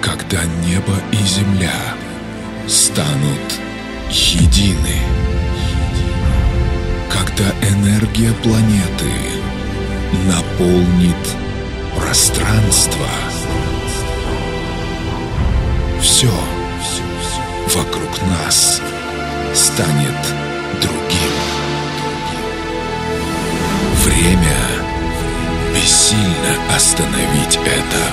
Когда небо и земля станут едины. Когда энергия планеты наполнит пространство. Все вокруг нас станет другим. Время бессильно остановить это.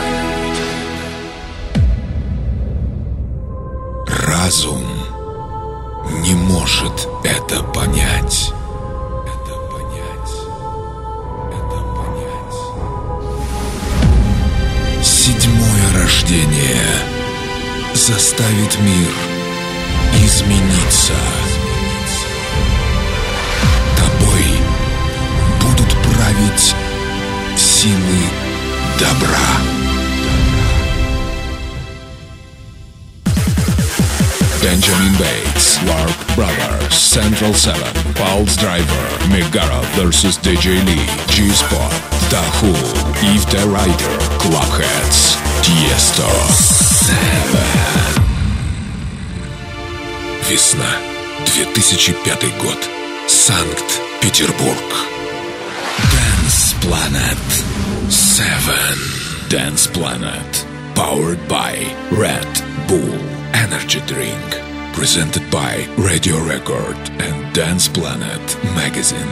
Разум не может это понять. Седьмое рождение заставит мир измениться. Тобой будут править силы добра. Benjamin Bates, Lark Brothers, Central 7, Pulse Driver, Megara vs. DJ Lee, G-Spot, Dahu, Eve the Rider, Clubheads, Tiesto, 7. Весна, 2005 год, Санкт-Петербург. Dance Planet 7. Dance Planet, powered by Red Bull Energy Drink, presented by Radio Record and Dance Planet Magazine.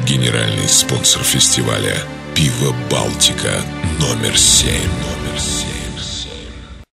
Генеральный спонсор фестиваля — пиво «Балтика» номер 7.